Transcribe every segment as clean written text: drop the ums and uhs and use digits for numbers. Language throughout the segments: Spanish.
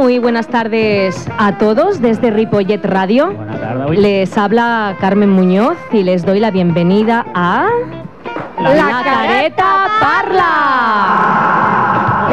Muy buenas tardes a todos desde Ripollet Radio. Buenas tardes. Les habla Carmen Muñoz y les doy la bienvenida a... ¡La Careta Parla!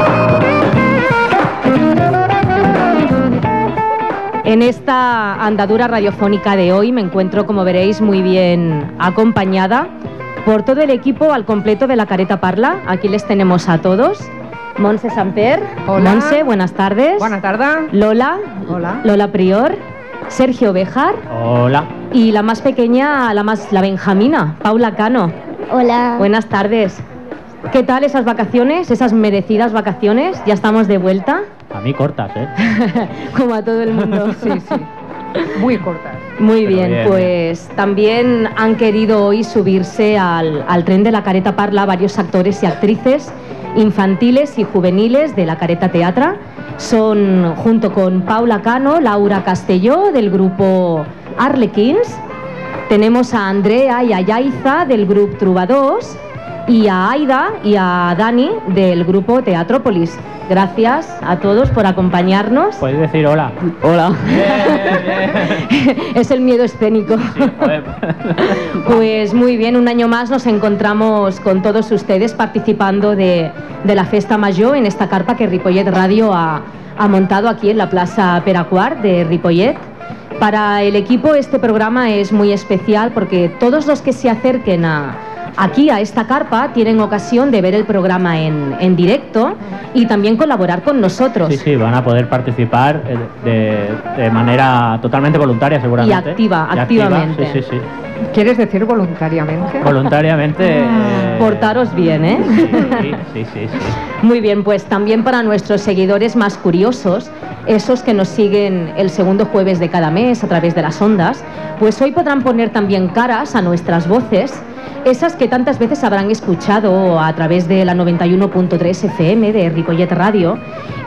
En esta andadura radiofónica de hoy me encuentro, como veréis, muy bien acompañada por todo el equipo al completo de La Careta Parla. Aquí les tenemos a todos. Montse Samper. Hola. Montse, buenas tardes. Buenas tardes. Lola. Hola. Lola Prior. Sergio Béjar. Hola. Y la más pequeña, la Benjamina, Paula Cano. Hola. Buenas tardes. ¿Qué tal esas vacaciones, esas merecidas vacaciones? Ya estamos de vuelta. A mí cortas, ¿eh? Como a todo el mundo. Sí, sí. Muy cortas. Muy Pero bien, bien, pues también han querido hoy subirse al tren de La Careta Parla varios actores y actrices infantiles y juveniles de La Careta Teatra. Son, junto con Paula Cano, Laura Castelló del grupo Arlequins. Tenemos a Andrea y a Yaiza del grupo Trubadors y a Aida y a Dani del grupo Teatrópolis. Gracias a todos por acompañarnos. Puedes decir hola. Hola. Bien. Es el miedo escénico. Sí, joder. Pues muy bien, un año más nos encontramos con todos ustedes participando de la Festa Major en esta carpa que Ripollet Radio ha montado aquí en la Plaza Peracuart de Ripollet. Para el equipo este programa es muy especial porque todos los que se acerquen aquí a esta carpa tienen ocasión de ver el programa en directo y también colaborar con nosotros. Sí, sí, van a poder participar de manera totalmente voluntaria, seguramente. Y activamente. Sí, sí, sí. ¿Quieres decir voluntariamente? Voluntariamente. Portaros bien, ¿eh? Sí. Muy bien, pues también para nuestros seguidores más curiosos, esos que nos siguen el segundo jueves de cada mes a través de las ondas, pues hoy podrán poner también caras a nuestras voces, esas que tantas veces habrán escuchado a través de la 91.3 FM de Ripollet Radio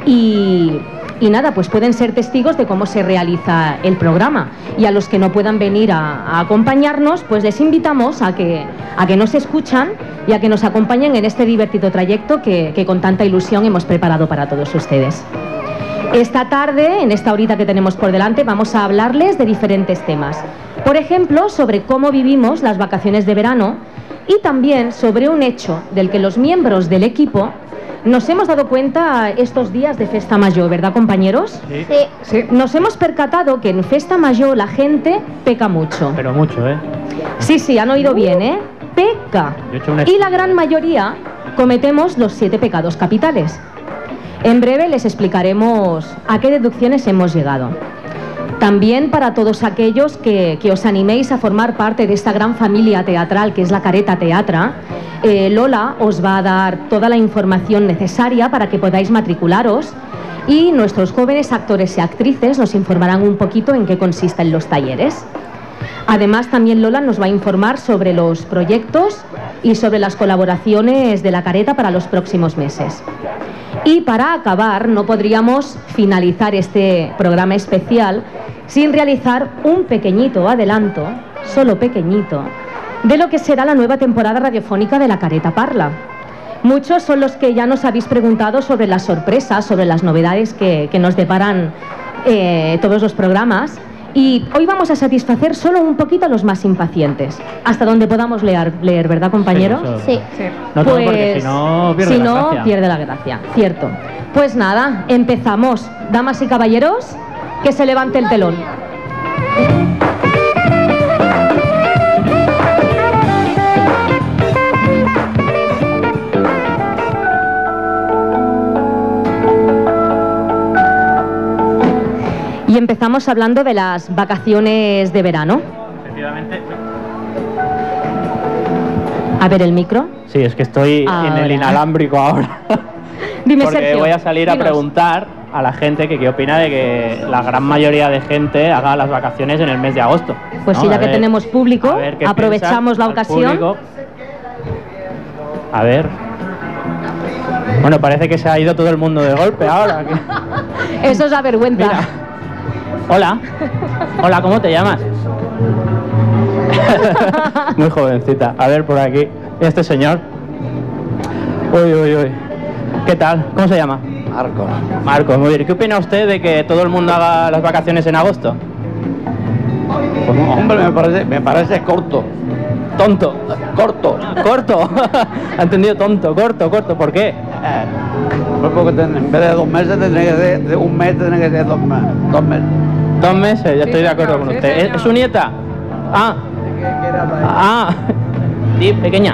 y nada, pues pueden ser testigos de cómo se realiza el programa. Y a los que no puedan venir a acompañarnos, pues les invitamos a que nos escuchan y a que nos acompañen en este divertido trayecto que con tanta ilusión hemos preparado para todos ustedes. Esta tarde, en esta horita que tenemos por delante, vamos a hablarles de diferentes temas. Por ejemplo, sobre cómo vivimos las vacaciones de verano y también sobre un hecho del que los miembros del equipo nos hemos dado cuenta estos días de Festa Major, ¿verdad, compañeros? Sí. Sí. Nos hemos percatado que en Festa Major la gente peca mucho. Pero mucho, ¿eh? Sí, han oído bien, ¿eh? Peca. Yo he hecho un Y la gran mayoría cometemos los 7 pecados capitales. En breve les explicaremos a qué deducciones hemos llegado. También para todos aquellos que os animéis a formar parte de esta gran familia teatral que es La Careta Teatra, Lola os va a dar toda la información necesaria para que podáis matricularos y nuestros jóvenes actores y actrices nos informarán un poquito en qué consisten los talleres. Además, también Lola nos va a informar sobre los proyectos y sobre las colaboraciones de La Careta para los próximos meses. Y para acabar, no podríamos finalizar este programa especial sin realizar un pequeñito adelanto, solo pequeñito, de lo que será la nueva temporada radiofónica de La Careta Parla. Muchos son los que ya nos habéis preguntado sobre las sorpresas, sobre las novedades que nos deparan todos los programas. Y hoy vamos a satisfacer solo un poquito a los más impacientes, hasta donde podamos leer, ¿verdad, compañero? Sí. Sí. No todo porque si no pierde la gracia. Pierde la gracia, cierto. Pues nada, empezamos. Damas y caballeros, que se levante el telón. Y empezamos hablando de las vacaciones de verano. Efectivamente. A ver el micro. Sí, es que estoy en el inalámbrico ahora. Dime, Porque Sergio, voy a salir dinos. a preguntar a la gente que qué opina de que la gran mayoría de gente haga las vacaciones en el mes de agosto. Pues ¿no? sí, ya A que ver, tenemos público, a ver qué aprovechamos piensa la el ocasión. público. A ver. Bueno, parece que se ha ido todo el mundo de golpe ahora. Eso es la vergüenza. Mira. Hola. Hola, ¿cómo te llamas? Muy jovencita. A ver, por aquí. ¿Y este señor? Uy. ¿Qué tal? ¿Cómo se llama? Marcos. Marcos, muy bien. ¿Qué opina usted de que todo el mundo haga las vacaciones en agosto? Pues, hombre, me parece corto. Tonto. Corto. Corto. ¿Ha entendido? Tonto, corto. ¿Por qué? Pues porque en vez de 2 meses tendría que ser, de un mes tendría que ser 2 meses. 2 meses, ya Sí, estoy de acuerdo señor, con sí, usted. señor. ¿Es su nieta? Sí, pequeña.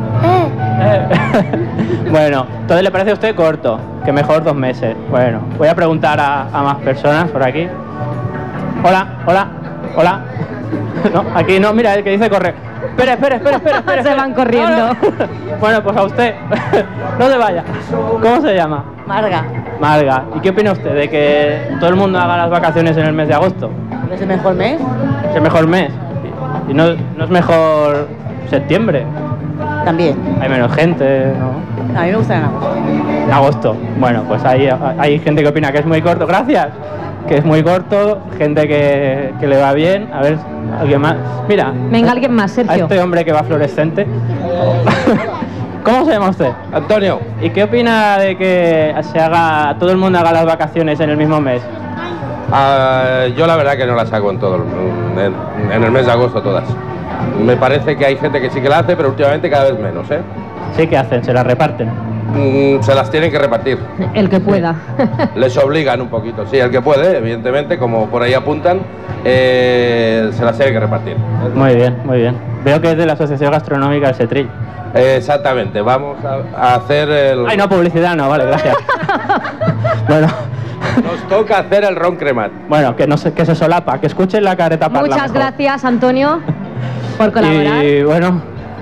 Bueno, entonces le parece a usted corto, que mejor 2 meses. Bueno, voy a preguntar a más personas por aquí. Hola. No, aquí no, mira, el que dice correr. Espera. Se van corriendo. No. Bueno, pues a usted. No se vaya. ¿Cómo se llama? Marga. ¿Y qué opina usted de que todo el mundo haga las vacaciones en el mes de agosto? ¿Es el mejor mes? ¿Es el mejor mes? ¿Y no es mejor septiembre? También. Hay menos gente, ¿no? A mí me gusta en agosto. En agosto. Bueno, pues hay gente que opina que es muy corto. Gracias. Que es muy corto, gente que le va bien. A ver, alguien más. Mira. Venga, alguien más, A Sergio. este hombre que va fluorescente. ¿Cómo se llama usted? Antonio. ¿Y qué opina de que todo el mundo haga las vacaciones en el mismo mes? Yo la verdad que no las hago en el mes de agosto todas. Me parece que hay gente que sí que la hace, pero últimamente cada vez menos, ¿eh? Sí que hacen, se las reparten. Se las tienen que repartir. El que pueda. Les obligan un poquito, sí, el que puede, evidentemente, como por ahí apuntan, se las tiene que repartir. Muy bien. Veo que es de la Asociación Gastronómica El Setrill. Exactamente, vamos a hacer el... Ay, no, publicidad no, vale, gracias. Bueno. Nos toca hacer el ron cremat. Bueno, que no sé, que se solapa, que escuchen la careta parla. Muchas mejor. gracias, Antonio, por colaborar. Y bueno,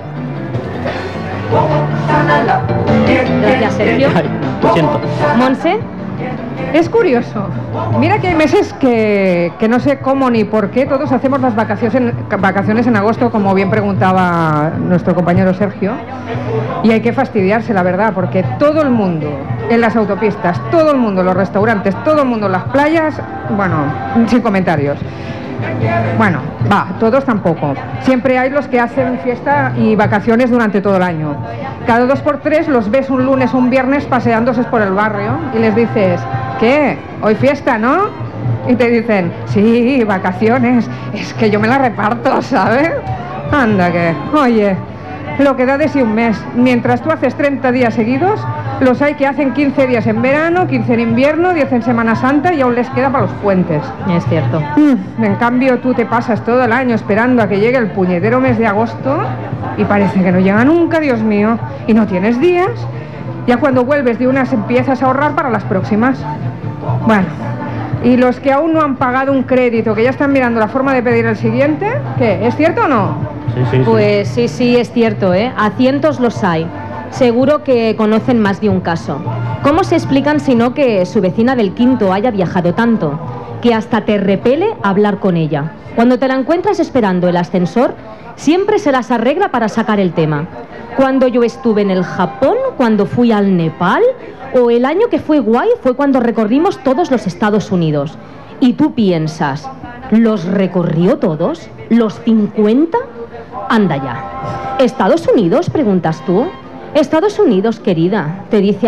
Gracias, Sergio. ay, lo siento. Monse. Es curioso. Mira que hay meses que no sé cómo ni por qué todos hacemos las vacaciones en agosto, como bien preguntaba nuestro compañero Sergio. Y hay que fastidiarse, la verdad, porque todo el mundo en las autopistas, todo el mundo en los restaurantes, todo el mundo en las playas, bueno, sin comentarios. Bueno, todos tampoco. Siempre hay los que hacen fiesta y vacaciones durante todo el año. Cada 2 por 3 los ves un lunes o un viernes paseándose por el barrio y les dices, ¿qué? Hoy fiesta, ¿no? Y te dicen, sí, vacaciones, es que yo me la reparto, ¿sabes? Anda que, oye, lo que da de sí un mes. Mientras tú haces 30 días seguidos, los hay que hacen 15 días en verano, 15 en invierno, 10 en Semana Santa y aún les queda para los puentes. Es cierto. En cambio, tú te pasas todo el año esperando a que llegue el puñetero mes de agosto y parece que no llega nunca, Dios mío, y no tienes días. Ya cuando vuelves de unas empiezas a ahorrar para las próximas. Bueno, y los que aún no han pagado un crédito, que ya están mirando la forma de pedir el siguiente, ¿qué? ¿Es cierto o no? Sí. Pues sí, es cierto, ¿eh? A cientos los hay. Seguro que conocen más de un caso. ¿Cómo se explican si no que su vecina del quinto haya viajado tanto que hasta te repele hablar con ella? Cuando te la encuentras esperando el ascensor, siempre se las arregla para sacar el tema. Cuando yo estuve en el Japón, cuando fui al Nepal, o el año que fue guay fue cuando recorrimos todos los Estados Unidos. Y tú piensas, ¿los recorrió todos? ¿Los 50? Anda ya. ¿Estados Unidos? Preguntas tú. Estados Unidos, querida, te dice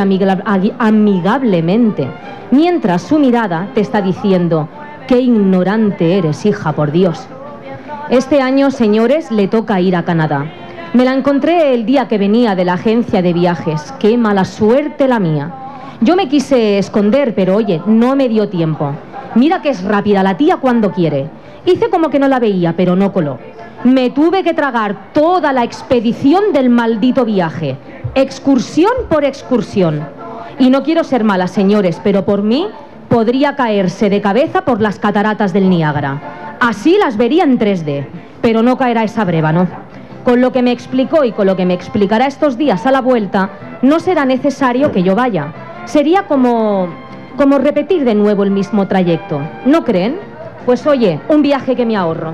amigablemente, mientras su mirada te está diciendo, qué ignorante eres, hija, por Dios. Este año, señores, le toca ir a Canadá. Me la encontré el día que venía de la agencia de viajes. Qué mala suerte la mía. Yo me quise esconder, pero oye, no me dio tiempo. Mira que es rápida la tía cuando quiere. Hice como que no la veía, pero no coló. Me tuve que tragar toda la expedición del maldito viaje. Excursión por excursión. Y no quiero ser mala, señores, pero por mí podría caerse de cabeza por las cataratas del Niágara. Así las vería en 3D, pero no caerá esa breva, ¿no? Con lo que me explicó y con lo que me explicará estos días a la vuelta, no será necesario que yo vaya. Sería como repetir de nuevo el mismo trayecto. ¿No creen? Pues oye, un viaje que me ahorro.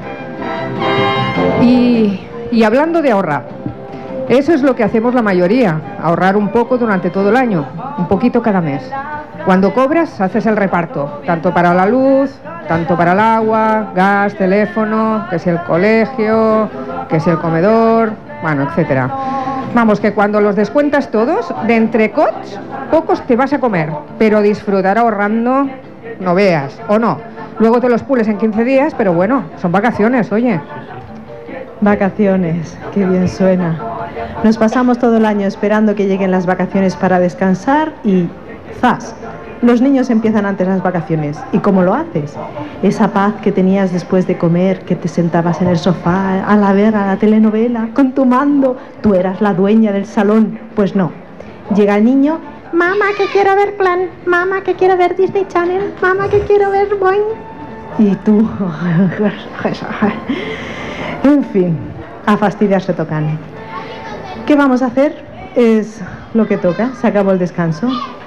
Y hablando de ahorrar, eso es lo que hacemos la mayoría, ahorrar un poco durante todo el año, un poquito cada mes. Cuando cobras, haces el reparto, tanto para la luz, tanto para el agua, gas, teléfono, que si el colegio, que si el comedor, bueno, etcétera. Vamos, que cuando los descuentas todos, de entrecots, pocos te vas a comer, pero disfrutar ahorrando, no veas, o no. Luego te los pules en 15 días, pero bueno, son vacaciones, oye. Vacaciones, qué bien suena. Nos pasamos todo el año esperando que lleguen las vacaciones para descansar y ¡zas! Los niños empiezan antes las vacaciones. ¿Y cómo lo haces? Esa paz que tenías después de comer, que te sentabas en el sofá a ver a la telenovela con tu mando, tú eras la dueña del salón. Pues no. Llega el niño, mamá que quiero ver Plan, mamá que quiero ver Disney Channel, mamá que quiero ver Boing. Y tú... En fin, a fastidiarse tocan. ¿Qué vamos a hacer? Es lo que toca, se acabó el descanso.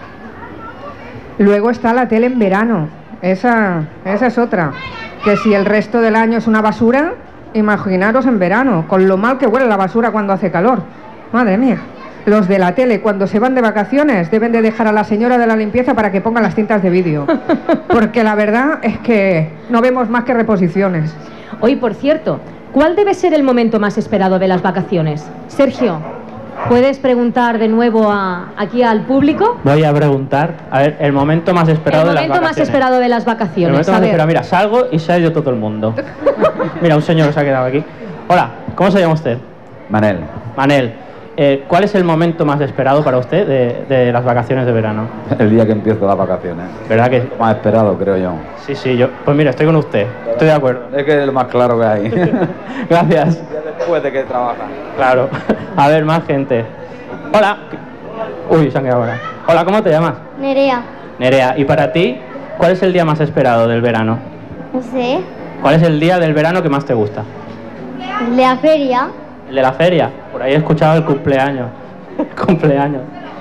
Luego está la tele en verano, esa es otra. Que si el resto del año es una basura, imaginaros en verano, con lo mal que huele la basura cuando hace calor. Madre mía. Los de la tele, cuando se van de vacaciones, deben de dejar a la señora de la limpieza para que ponga las cintas de vídeo. Porque la verdad es que no vemos más que reposiciones. Hoy, por cierto, ¿cuál debe ser el momento más esperado de las vacaciones? Sergio, ¿puedes preguntar de nuevo aquí al público? Voy a preguntar, a ver, el momento más esperado de las vacaciones. El momento más esperado de las vacaciones. El momento más esperado, mira, salgo y se ha ido todo el mundo. Mira, un señor se ha quedado aquí. Hola, ¿cómo se llama usted? Manel, Manel. ¿Cuál es el momento más esperado para usted de las vacaciones de verano? el día que empiezo las vacaciones. ¿Verdad que? Lo más esperado, creo yo. Sí, yo. Pues mira, estoy con usted. Estoy de acuerdo. Es que es lo más claro que hay. Gracias. Después de que trabajan. Claro. A ver, más gente. Hola. Uy, se han quedado ahora. Hola, ¿cómo te llamas? Nerea, Nerea. ¿Y para ti, cuál es el día más esperado del verano? no sé, ¿Cuál es el día del verano que más te gusta? de la feria, El de la feria. Por ahí he escuchado el cumpleaños. Cumpleaños.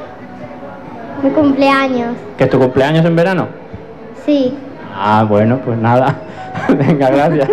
mi cumpleaños, ¿Que es tu cumpleaños en verano? sí. Ah, bueno, pues nada. Venga, gracias.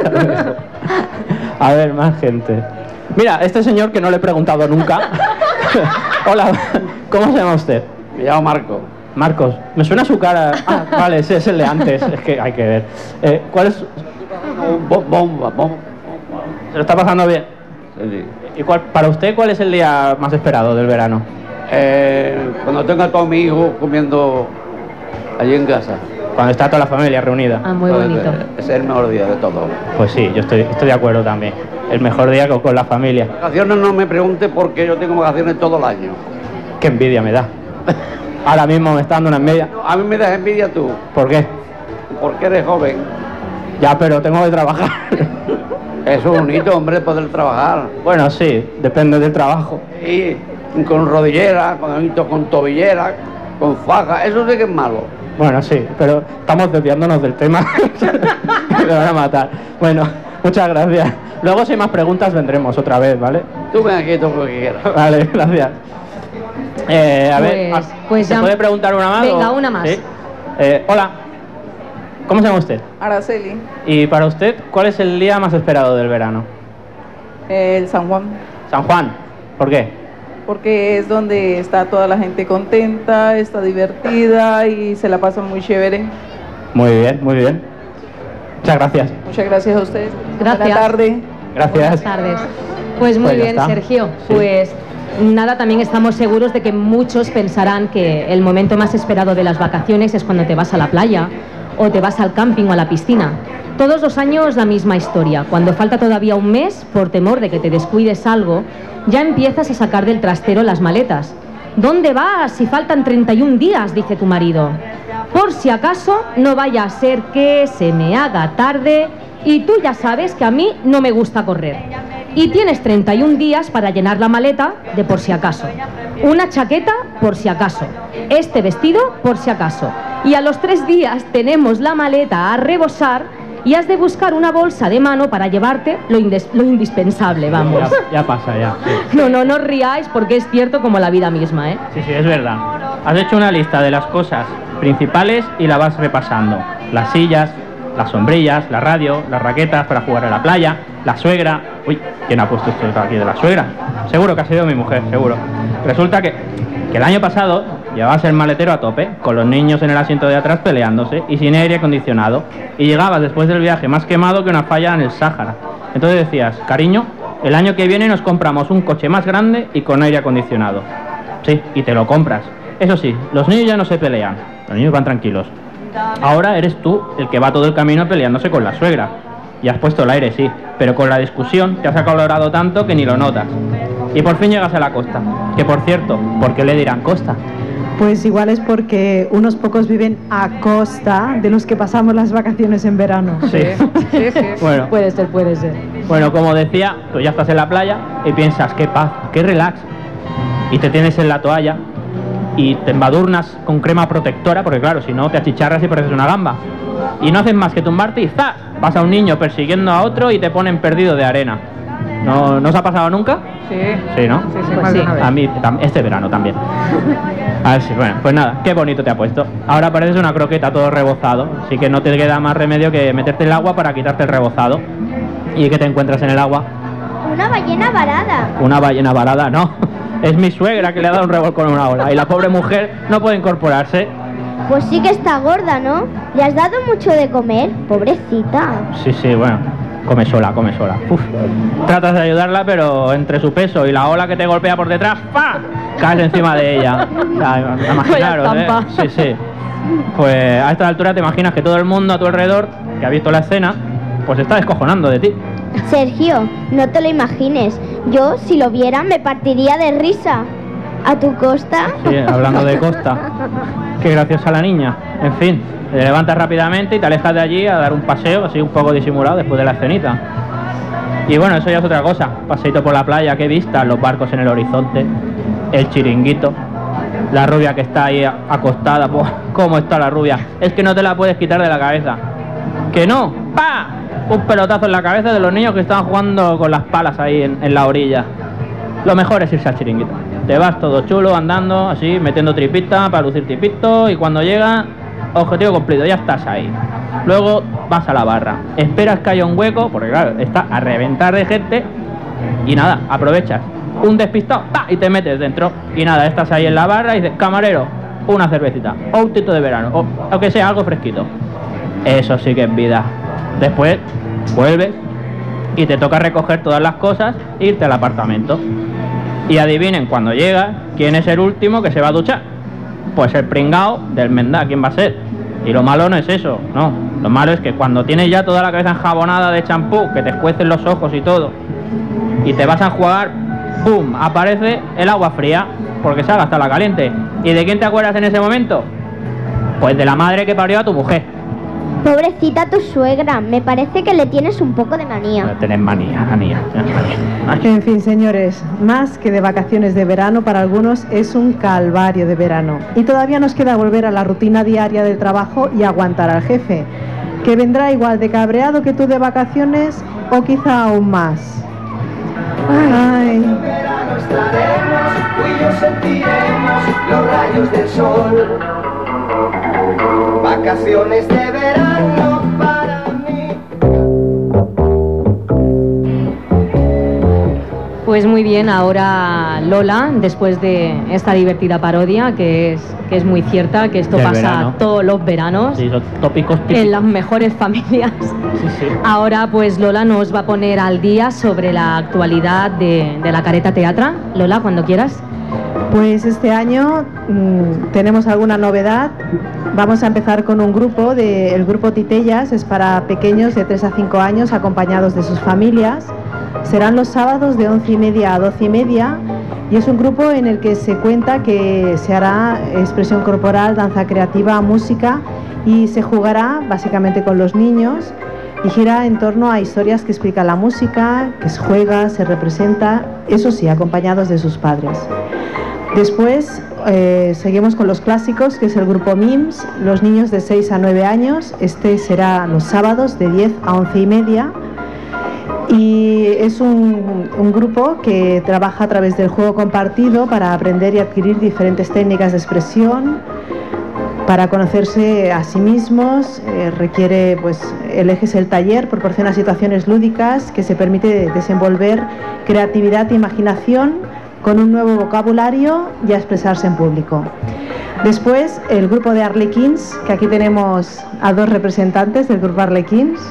A ver, más gente. Mira, este señor que no le he preguntado nunca. Hola, ¿cómo se llama usted? Me llamo Marco. Marcos. Me suena su cara. Ah, vale, ese es el de antes. Es que hay que ver. ¿Cuál es? Bomba. ¿Se lo está pasando bien? Sí. ¿Y para usted cuál es el día más esperado del verano? Cuando tenga a todos mis hijos comiendo allí en casa. Cuando está toda la familia reunida. Ah, muy bonito. Ese es el mejor día de todo. Pues sí, yo estoy de acuerdo también. El mejor día con la familia. Vacaciones no me pregunte porque yo tengo vacaciones todo el año. Qué envidia me da. Ahora mismo me está dando una envidia. A mí me das envidia tú, ¿Por qué? porque eres joven. Ya, pero tengo que trabajar. Eso es bonito, hombre, poder trabajar. Bueno, sí, depende del trabajo. Y con rodillera, con tobillera, con faja, eso sí que es malo. Bueno, sí, pero estamos desviándonos del tema. Me van a matar. Bueno, muchas gracias. Luego, si hay más preguntas, vendremos otra vez, ¿vale? Tú ven aquí todo lo que quieras. Vale, gracias. A ver, pues ¿se ya- puede preguntar una más? Venga, o- una más. ¿Sí? Hola, ¿cómo se llama usted? Araceli, Y para usted, ¿cuál es el día más esperado del verano? el San Juan, San Juan. ¿Por qué? porque es donde está toda la gente contenta, está divertida y se la pasa muy chévere. Muy bien, muy bien. Muchas gracias. Muchas gracias a ustedes. Gracias. Buena tarde. Gracias. Buenas tardes. Pues muy Pues ya bien, está. Sergio. Sí. Pues nada, también estamos seguros de que muchos pensarán que el momento más esperado de las vacaciones es cuando te vas a la playa o te vas al camping o a la piscina. Todos los años la misma historia. Cuando falta todavía un mes, por temor de que te descuides algo, ya empiezas a sacar del trastero las maletas. ¿Dónde vas si faltan 31 días?, dice tu marido. Por si acaso no vaya a ser que se me haga tarde y tú ya sabes que a mí no me gusta correr. Y tienes 31 días para llenar la maleta de por si acaso. Una chaqueta por si acaso. Este vestido por si acaso. Y a los 3 días tenemos la maleta a rebosar y has de buscar una bolsa de mano para llevarte lo indispensable, vamos. Ya pasa, ya. Sí. No os riáis porque es cierto como la vida misma, ¿eh? Sí, es verdad. Has hecho una lista de las cosas principales y la vas repasando. Las sillas, las sombrillas, la radio, las raquetas para jugar a la playa, la suegra... Uy, ¿quién ha puesto esto aquí de la suegra? Seguro que ha sido mi mujer, seguro. Resulta que el año pasado llevabas el maletero a tope, con los niños en el asiento de atrás peleándose y sin aire acondicionado. Y llegabas después del viaje más quemado que una falla en el Sáhara. Entonces decías, cariño, el año que viene nos compramos un coche más grande y con aire acondicionado. Sí, y te lo compras. Eso sí, los niños ya no se pelean, los niños van tranquilos. Ahora eres tú el que va todo el camino peleándose con la suegra. Y has puesto el aire, sí, pero con la discusión te has acalorado tanto que ni lo notas. Y por fin llegas a la costa. Que por cierto, ¿por qué le dirán costa? Pues igual es porque unos pocos viven a costa de los que pasamos las vacaciones en verano. Sí. Bueno, Puede ser, puede ser. bueno, como decía, tú ya estás en la playa y piensas, qué paz, qué relax. Y te tienes en la toalla y te embadurnas con crema protectora, porque claro, si no te achicharras y pareces una gamba. Y no haces más que tumbarte y ¡zas! Pasa un niño persiguiendo a otro y te ponen perdido de arena. ¿No os ha pasado nunca? Sí. Sí, ¿no? Sí, Pues más de sí. una vez. A mí, este verano también. A ver si, bueno, pues nada, qué bonito te ha puesto. Ahora pareces una croqueta todo rebozado, así que no te queda más remedio que meterte en el agua para quitarte el rebozado. ¿Y qué te encuentras en el agua? Una ballena varada. Una ballena varada, no. Es mi suegra que le ha dado un revolcón en una ola y la pobre mujer no puede incorporarse. Pues sí que está gorda, ¿no? ¿Le has dado mucho de comer? Pobrecita. Sí, bueno, come sola, come sola. Uf. Tratas de ayudarla, pero entre su peso y la ola que te golpea por detrás, ¡pa!, caes encima de ella. O sea, imaginaros, Vaya estampa. Sí. Pues a esta altura te imaginas que todo el mundo a tu alrededor, que ha visto la escena, pues está descojonando de ti. Sergio, no te lo imagines. Yo, si lo viera, me partiría de risa. ¿A tu costa? Sí, hablando de costa. Qué graciosa la niña. En fin, te levantas rápidamente y te alejas de allí a dar un paseo, así un poco disimulado después de la escenita. Y bueno, eso ya es otra cosa. Paseito por la playa, qué vista, los barcos en el horizonte, el chiringuito, la rubia que está ahí acostada. Pues, ¿cómo está la rubia? Es que no te la puedes quitar de la cabeza. ¿Que no? ¡Pa! Un pelotazo en la cabeza de los niños que estaban jugando con las palas ahí en la orilla. Lo mejor es irse al chiringuito. Te vas todo chulo, andando, así, metiendo tripita para lucir tripito, y cuando llega, objetivo cumplido, ya estás ahí. Luego vas a la barra, esperas que haya un hueco, porque claro, está a reventar de gente, y nada, aprovechas. Un despistado, ¡pa!, y te metes dentro. Y nada, estás ahí en la barra y dices, camarero, una cervecita, o un tito de verano, o que sea, algo fresquito. Eso sí que es vida. Después, vuelves y te toca recoger todas las cosas e irte al apartamento. Y adivinen, cuando llegas, ¿quién es el último que se va a duchar? Pues el pringao del Mendá, ¿quién va a ser? Y lo malo no es eso, no. Lo malo es que cuando tienes ya toda la cabeza enjabonada de champú, que te escuecen los ojos y todo, y te vas a enjuagar, ¡pum!, aparece el agua fría, porque se ha gastado la caliente. ¿Y de quién te acuerdas en ese momento? Pues de la madre que parió a tu mujer. Pobrecita tu suegra, me parece que le tienes un poco de manía. Tenés manía. En fin, señores, más que de vacaciones de verano, para algunos es un calvario de verano. Y todavía nos queda volver a la rutina diaria del trabajo y aguantar al jefe, que vendrá igual de cabreado que tú de vacaciones o quizá aún más. Ay. Los rayos del sol. Vacaciones de verano para mí. Pues muy bien, ahora Lola, después de esta divertida parodia, que es muy cierta, que esto Del pasa verano. todos los veranos, Sí, son tópicos típicos. en las mejores familias. Sí. Ahora pues Lola nos va a poner al día sobre la actualidad de la Careta Teatra. Lola, cuando quieras. Pues este año tenemos alguna novedad. Vamos a empezar con un grupo, el grupo Titellas, es para pequeños de 3 a 5 años acompañados de sus familias. Serán los sábados de 11:30 a 12:30 y es un grupo en el que se cuenta que se hará expresión corporal, danza creativa, música y se jugará básicamente con los niños y gira en torno a historias que explica la música, que se juega, se representa, eso sí, acompañados de sus padres. Después seguimos con los clásicos, que es el grupo MIMS, los niños de 6 a 9 años. Este será los sábados de 10 a 11:30 y es un grupo que trabaja a través del juego compartido para aprender y adquirir diferentes técnicas de expresión, para conocerse a sí mismos. Requiere, pues, el eje es el taller, proporciona situaciones lúdicas que se permite desenvolver creatividad e imaginación con un nuevo vocabulario y a expresarse en público. Después, el grupo de Arlequins, que aquí tenemos a 2 representantes del grupo Arlequins.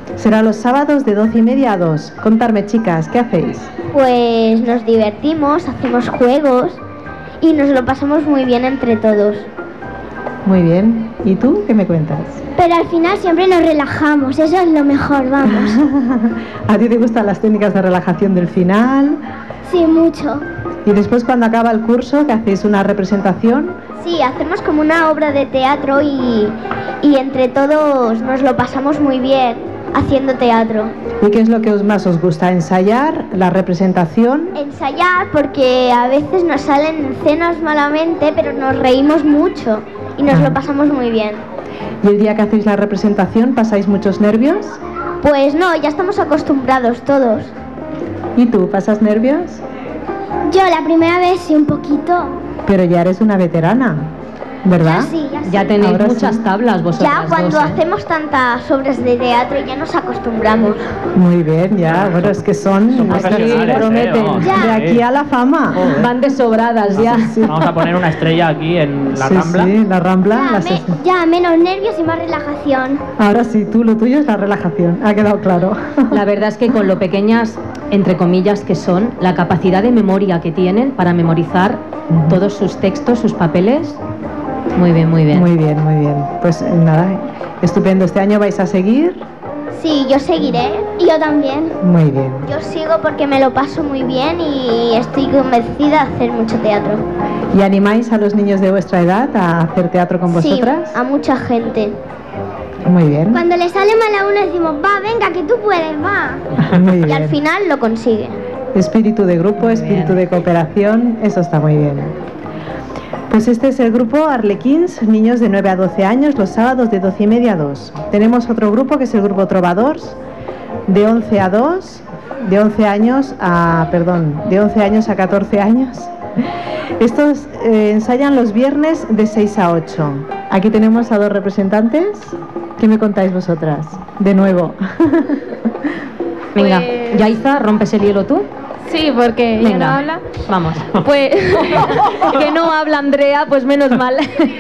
Será los sábados de 12:30 a 2. Contarme, chicas, ¿qué hacéis? Pues nos divertimos, hacemos juegos y nos lo pasamos muy bien entre todos. Muy bien. ¿Y tú qué me cuentas? Pero al final siempre nos relajamos, eso es lo mejor, vamos. ¿A ti te gustan las técnicas de relajación del final? Sí, mucho. ¿Y después cuando acaba el curso, que hacéis una representación? Sí, hacemos como una obra de teatro y entre todos nos lo pasamos muy bien haciendo teatro. ¿Y qué es lo que más os gusta? ¿Ensayar? ¿La representación? Ensayar, porque a veces nos salen escenas malamente, pero nos reímos mucho y nos lo pasamos muy bien. ¿Y el día que hacéis la representación pasáis muchos nervios? Pues no, ya estamos acostumbrados todos. ¿Y tú, pasas nervios? Yo la primera vez sí, un poquito. Pero ya eres una veterana, ¿verdad? Ya sí, ya sí. Ya tenéis Ahora muchas sí. tablas vosotras Ya cuando dos, ¿eh? hacemos tantas obras de teatro ya nos acostumbramos. Muy bien, ya. Bueno, es que son aquí profesionales, prometen vamos. de aquí a la fama. Van de sobradas ya. Vamos a poner una estrella aquí en la Sí, Rambla. sí, la Rambla. Ya menos nervios y más relajación. Ahora sí, tú, lo tuyo es la relajación, ha quedado claro. La verdad es que con lo pequeñas, entre comillas, que son, la capacidad de memoria que tienen para memorizar todos sus textos, sus papeles, muy bien, muy bien. Muy bien, muy bien. Pues nada, estupendo. ¿Este año vais a seguir? Sí, yo seguiré. Y yo también. Muy bien. Yo sigo porque me lo paso muy bien y estoy convencida de hacer mucho teatro. ¿Y animáis a los niños de vuestra edad a hacer teatro con vosotras? Sí, a mucha gente. Muy bien. Cuando le sale mal a uno decimos, va, venga, que tú puedes, va. Muy Y al bien. final lo consigue. Espíritu de grupo, espíritu de cooperación, eso está muy bien. Pues este es el grupo Arlequins, niños de 9 a 12 años, los sábados de 12:30 a 2. Tenemos otro grupo que es el grupo Trovadors, de 11 a 2, de 11 años a 14 años. Estos ensayan los viernes de 6 a 8. Aquí tenemos a dos representantes. ¿Qué me contáis vosotras? De nuevo. Venga, Pues- Yaiza, rompes el hielo tú. Sí, porque ella no Venga, habla. vamos. Pues Que no habla Andrea, pues menos mal.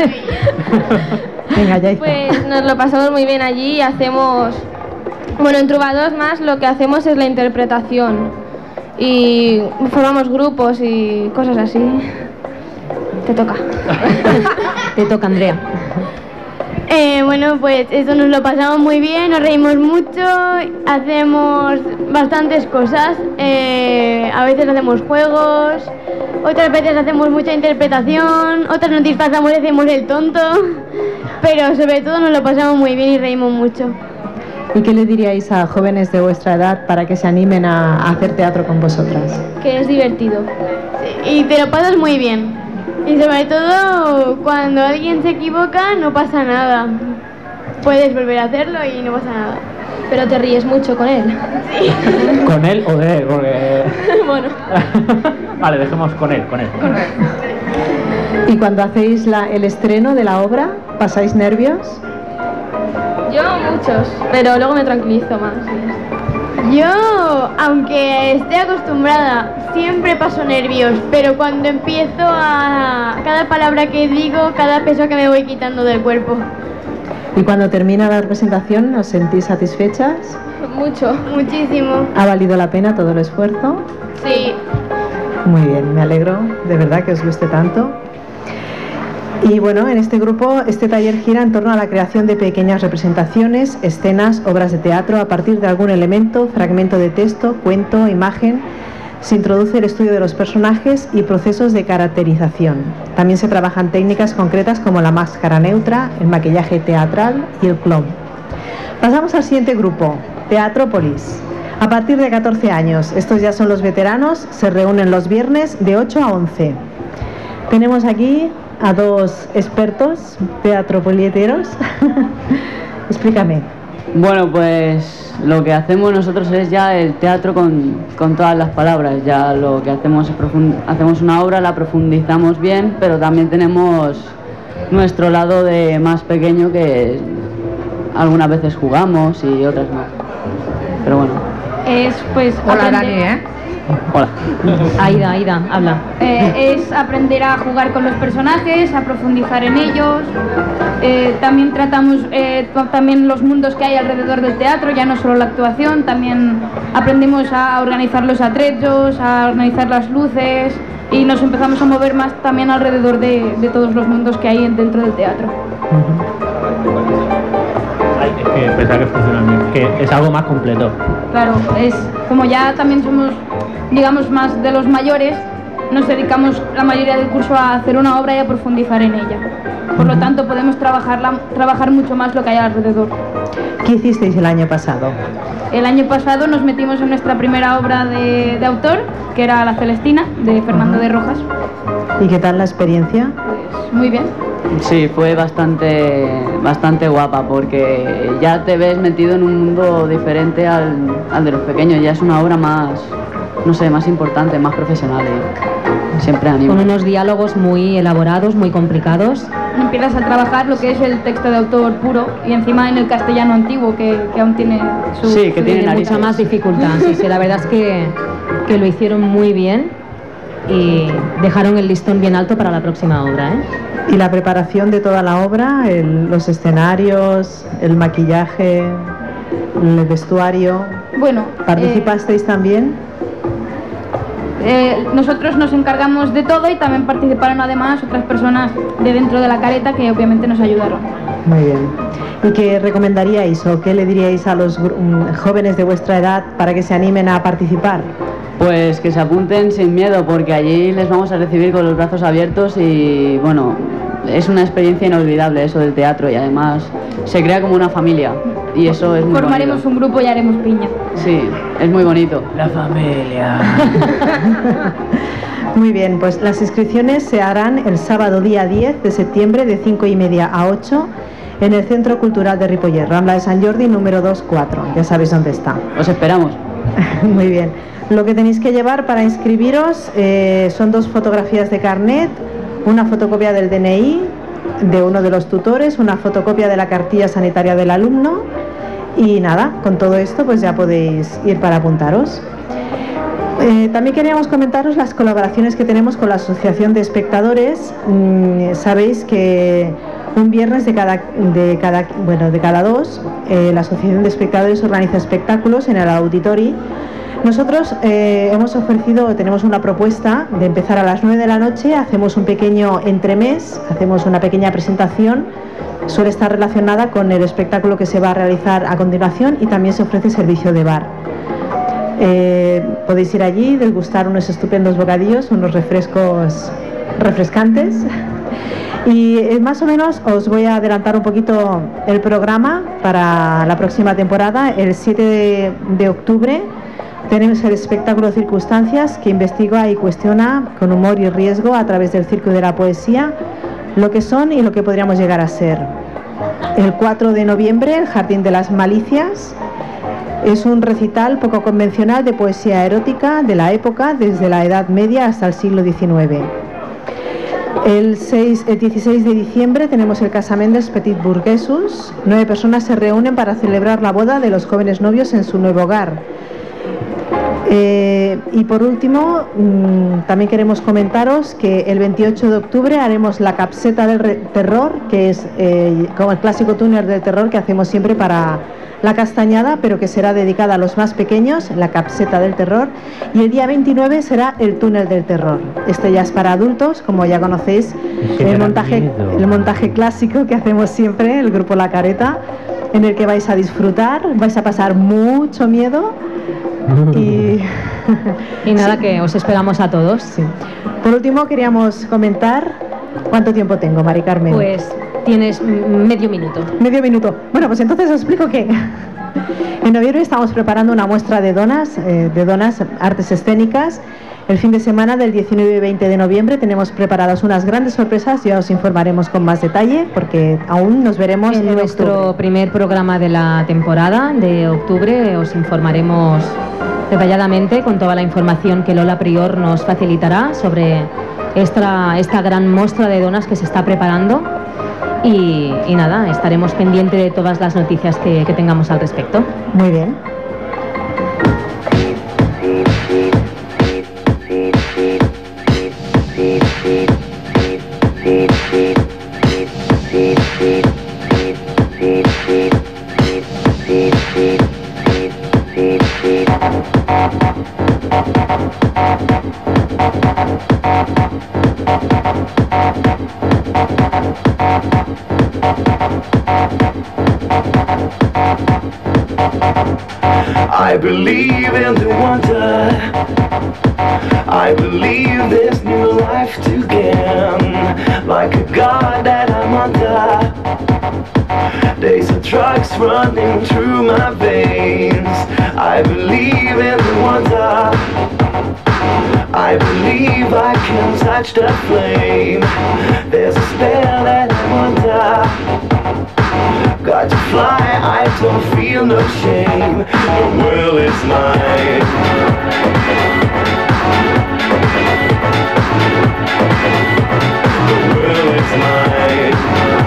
Venga, Yaiza. Pues nos lo pasamos muy bien allí y hacemos, bueno, en Trovadors más lo que hacemos es la interpretación y formamos grupos y cosas así. Te toca. Te toca, Andrea. Bueno, pues eso nos lo pasamos muy bien, nos reímos mucho, hacemos bastantes cosas. A veces hacemos juegos, otras veces hacemos mucha interpretación, otras nos disfrazamos y hacemos el tonto, pero sobre todo nos lo pasamos muy bien y reímos mucho. ¿Y qué le diríais a jóvenes de vuestra edad para que se animen a hacer teatro con vosotras? Que es divertido. Y te lo pasas muy bien. Y sobre todo cuando alguien se equivoca no pasa nada. Puedes volver a hacerlo y no pasa nada. Pero te ríes mucho con él. ¿Con él o de él? Porque... Bueno. Vale, dejemos con él, con él. ¿Y cuando hacéis el estreno de la obra, pasáis nervios? Yo muchos, pero luego me tranquilizo más. Yo, aunque esté acostumbrada, siempre paso nervios, pero cuando empiezo a cada palabra que digo, cada peso que me voy quitando del cuerpo. ¿Y cuando termina la representación, os sentís satisfechas? Mucho, muchísimo. ¿Ha valido la pena todo el esfuerzo? Sí. Muy bien, me alegro de verdad que os guste tanto. Y bueno, en este grupo, este taller gira en torno a la creación de pequeñas representaciones, escenas, obras de teatro a partir de algún elemento, fragmento de texto, cuento, imagen. Se introduce el estudio de los personajes y procesos de caracterización. También se trabajan técnicas concretas como la máscara neutra, el maquillaje teatral y el clown. Pasamos al siguiente grupo, Teatrópolis. A partir de 14 años, estos ya son los veteranos, se reúnen los viernes de 8 a 11. Tenemos aquí a dos expertos teatropolieteros. Explícame. Bueno, pues lo que hacemos nosotros es ya el teatro con todas las palabras. Ya lo que hacemos es hacemos una obra, la profundizamos bien, pero también tenemos nuestro lado de más pequeño que algunas veces jugamos y otras no. Pero bueno. Es pues Hola, aprender- Dani, ¿eh? Hola. Aida, habla. Es aprender a jugar con los personajes, a profundizar en ellos. También tratamos también los mundos que hay alrededor del teatro, ya no solo la actuación, también aprendemos a organizar los atrechos, a organizar las luces y nos empezamos a mover más también alrededor de todos los mundos que hay dentro del teatro. Es que pensar que funciona bien, que es algo más completo. Claro, es como ya también somos, digamos, más de los mayores, nos dedicamos la mayoría del curso a hacer una obra y a profundizar en ella. Por lo tanto, podemos trabajar mucho más lo que hay alrededor. ¿Qué hicisteis el año pasado? El año pasado nos metimos en nuestra primera obra de autor, que era La Celestina, de Fernando de Rojas. ¿Y qué tal la experiencia? Pues muy bien. Sí, fue bastante guapa porque ya te ves metido en un mundo diferente al de los pequeños. Ya es una obra más, no sé, más importante, más profesional y siempre anima. Con unos diálogos muy elaborados, muy complicados. Empiezas a trabajar lo que es el texto de autor puro y encima en el castellano antiguo que aún tiene su... Sí, que tiene mucha más dificultad. Sí, la verdad es que lo hicieron muy bien y dejaron el listón bien alto para la próxima obra, ¿eh? ¿Y la preparación de toda la obra, los escenarios, el maquillaje, el vestuario? Bueno, ¿participasteis también? Nosotros nos encargamos de todo y también participaron además otras personas de dentro de la careta que obviamente nos ayudaron. Muy bien. ¿Y qué recomendaríais o qué le diríais a los jóvenes de vuestra edad para que se animen a participar? Pues que se apunten sin miedo porque allí les vamos a recibir con los brazos abiertos y bueno, es una experiencia inolvidable eso del teatro y además se crea como una familia y eso es muy Formaremos bonito. un grupo y haremos piña. Sí, es muy bonito. La familia. Muy bien, pues las inscripciones se harán el sábado día 10 de septiembre de 5:30 a 8 en el Centro Cultural de Ripollet, Rambla de Sant Jordi número 24. Ya sabéis dónde está. Os esperamos. Muy bien. Lo que tenéis que llevar para inscribiros son 2 fotografías de carnet, una fotocopia del DNI de uno de los tutores, una fotocopia de la cartilla sanitaria del alumno y nada, con todo esto pues ya podéis ir para apuntaros. También queríamos comentaros las colaboraciones que tenemos con la Asociación de Espectadores. Sabéis que un viernes de cada 2 la Asociación de Espectadores organiza espectáculos en el Auditori. Nosotros tenemos una propuesta de empezar a las 9 de la noche, hacemos un pequeño entremés, hacemos una pequeña presentación, suele estar relacionada con el espectáculo que se va a realizar a continuación y también se ofrece servicio de bar. Podéis ir allí, degustar unos estupendos bocadillos, unos refrescos refrescantes. Y más o menos os voy a adelantar un poquito el programa para la próxima temporada. El 7 de octubre tenemos el espectáculo Circunstancias, que investiga y cuestiona con humor y riesgo a través del circo y de la poesía lo que son y lo que podríamos llegar a ser. El 4 de noviembre, el Jardín de las Malicias. Es un recital poco convencional de poesía erótica de la época, desde la Edad Media hasta el siglo XIX. El 16 de diciembre tenemos el Casament dels Petits Burguesos. 9 personas se reúnen para celebrar la boda de los jóvenes novios en su nuevo hogar. Y por último, también queremos comentaros que el 28 de octubre haremos la Capseta del Terror, que es como el clásico túnel del terror que hacemos siempre para la Castañada, pero que será dedicada a los más pequeños, la Capseta del Terror. Y el día 29 será el Túnel del Terror. Este ya es para adultos, como ya conocéis, el montaje clásico que hacemos siempre, el grupo La Careta, en el que vais a disfrutar, vais a pasar mucho miedo. Y nada, que os esperamos a todos. Sí. Por último, queríamos comentar cuánto tiempo tengo, Mari Carmen. Pues tienes medio minuto. Medio minuto. Bueno, pues entonces os explico que en noviembre estamos preparando una muestra de donas artes escénicas. El fin de semana del 19 y 20 de noviembre tenemos preparadas unas grandes sorpresas, ya os informaremos con más detalle porque aún nos veremos en nuestro octubre. Primer programa de la temporada de octubre. Os informaremos detalladamente con toda la información que Lola Prior nos facilitará sobre esta gran muestra de donas que se está preparando y nada, estaremos pendientes de todas las noticias que tengamos al respecto. Muy bien. I believe in the wonder. I believe there's new life to gain. Like a god that I'm under. Days of drugs running through my veins. I believe in the wonder. I believe I can touch the flame. There's a spell that I'm under. Got to fly, I don't feel no shame. The world is mine. The world is mine.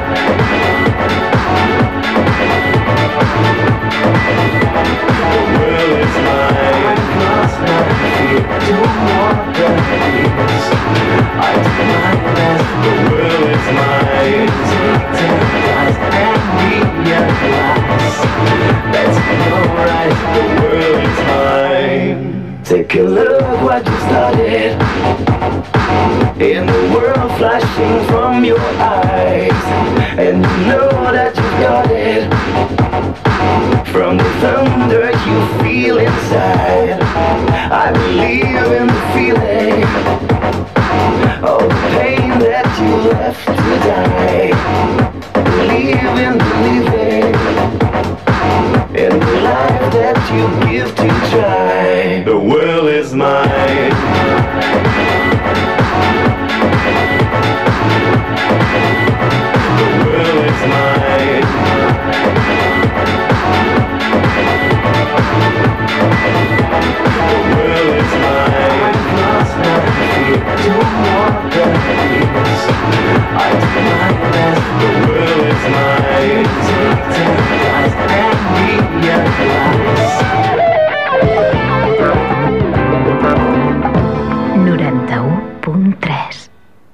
The world is mine. I've lost my fear to walk the hills. I take my best. The world is mine. Take guys and realize that's alright. The world is mine. Take a look what you started. In the world flashing from your eyes, and you know that you've got it. From the thunder you feel inside, I believe in the feeling. All the pain that you left to die. Believe in believing in the life that you give to try. The world is mine. The world is mine. The world is mine. I've lost my fear to walk the hills. I do my best. The world is mine. Take guys and realize. 91.3.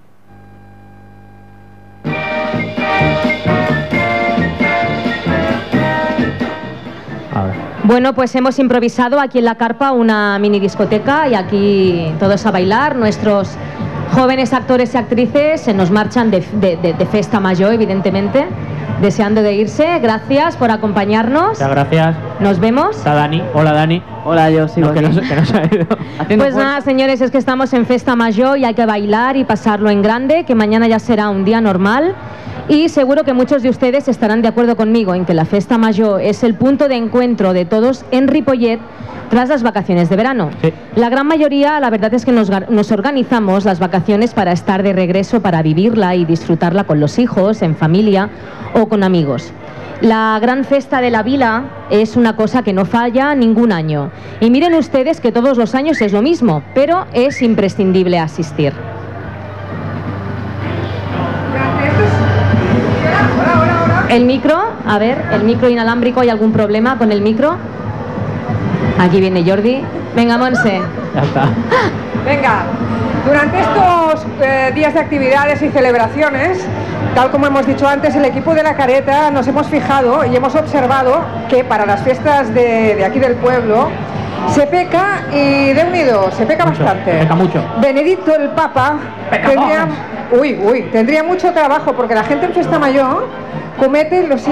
Bueno, pues hemos improvisado aquí en la carpa una mini discoteca y aquí todos a bailar. Nuestros jóvenes actores y actrices se nos marchan de festa mayor, evidentemente, deseando de irse. Gracias por acompañarnos. Muchas gracias. Nos vemos. Está Dani. Hola, Dani. Hola, yo sigo no, que no se ha ido. Pues nada, señores, es que estamos en festa mayor y hay que bailar y pasarlo en grande, que mañana ya será un día normal. Y seguro que muchos de ustedes estarán de acuerdo conmigo en que la festa mayor es el punto de encuentro de todos en Ripollet tras las vacaciones de verano. Sí. La gran mayoría, la verdad es que nos organizamos las vacaciones para estar de regreso, para vivirla y disfrutarla con los hijos, en familia o con amigos. La gran festa de la vila es una cosa que no falla ningún año. Y miren ustedes que todos los años es lo mismo, pero es imprescindible asistir. El micro, a ver, el micro inalámbrico, ¿hay algún problema con el micro? Aquí viene Jordi. Venga, Monse. Ya está. Venga, durante estos días de actividades y celebraciones, tal como hemos dicho antes, el equipo de La Careta nos hemos fijado y hemos observado que para las fiestas de aquí del pueblo se peca y de unido, se peca mucho, bastante. Peca mucho. Benedicto el Papa tendría mucho trabajo porque la gente en Fiesta Mayor comete los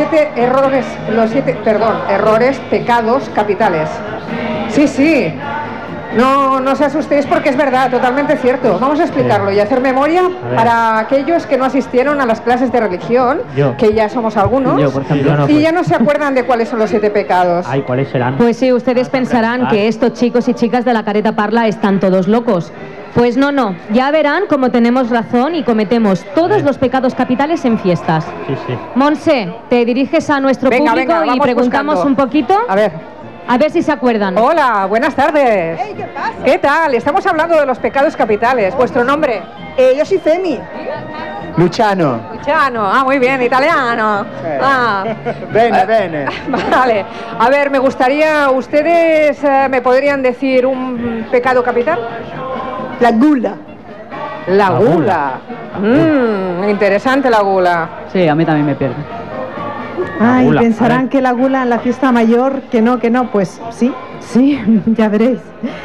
errores, pecados capitales. Sí, sí. No os asustéis porque es verdad, totalmente cierto. Vamos a explicarlo y hacer memoria para aquellos que no asistieron a las clases de religión, que ya somos algunos, por ejemplo, y ya no se acuerdan de cuáles son los 7 pecados. Ay, ¿cuáles serán? Pues sí, ustedes pensarán que estos chicos y chicas de La Careta Parla están todos locos. Pues no, ya verán cómo tenemos razón y cometemos todos los pecados capitales en fiestas. Sí, sí. Monse, te diriges a nuestro público y preguntamos un poquito. A ver si se acuerdan. Hola, buenas tardes. Hey, ¿qué pasa? ¿Qué tal? Estamos hablando de los pecados capitales. ¿Vuestro nombre? Yo soy Femi. Luciano. Luciano, muy bien, italiano. Bene. Vale. A ver, me gustaría, ¿ustedes me podrían decir un pecado capital? La gula. La gula. Interesante la gula. Sí, a mí también me pierde. Ay, pensarán que la gula en la fiesta mayor, que no, pues sí, ya veréis.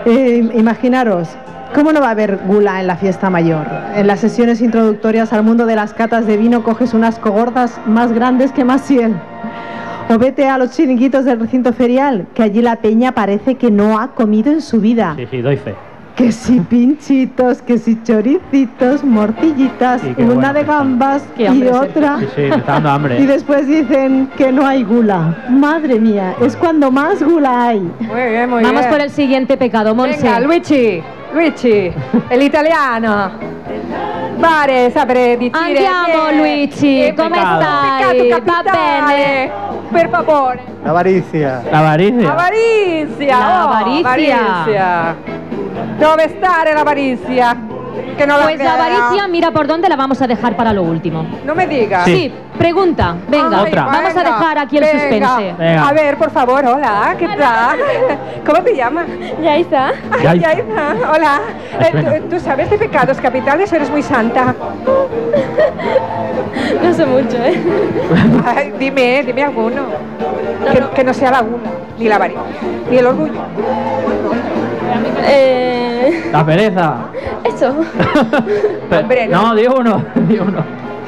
Imaginaros, ¿cómo no va a haber gula en la fiesta mayor? En las sesiones introductorias al mundo de las catas de vino coges unas cogordas más grandes que Maciel. O vete a los chiringuitos del recinto ferial, que allí la peña parece que no ha comido en su vida. Sí, doy fe. Que si pinchitos, que si choricitos, morcillitas, Sí, qué una bueno. de gambas Qué y hambre, otra. Sí, me está dando hambre. Y después dicen que no hay gula. Madre mía, es cuando más gula hay. Muy bien, muy Vamos bien. por el siguiente pecado, Monse. Venga, Luigi, el italiano. Pare, sapere di dire Andiamo, che- Luigi, che come peccato stai? Va capitale, bene. per favore. L'avarizia. La avaricia. Avarizia, La oh, avarizia. avarizia. Dove stare l'avarizia? Que no Pues la avaricia, mira por dónde la vamos a dejar para lo último. No me digas. Sí, pregunta, venga, Ay, Otra. vamos a venga, dejar aquí el venga. suspense. Venga. A ver, por favor, hola, ¿qué tal? ¿Cómo te llamas? Yaisa. Ay, Yaisa. Yaisa, hola. suena. ¿Tú sabes de pecados capitales o eres muy santa? No sé mucho, ¿eh? Ay, dime alguno. Que no sea la gula, ni la avaricia, ni el orgullo. La pereza. Eso. Hombre, no. No, di uno. Di uno.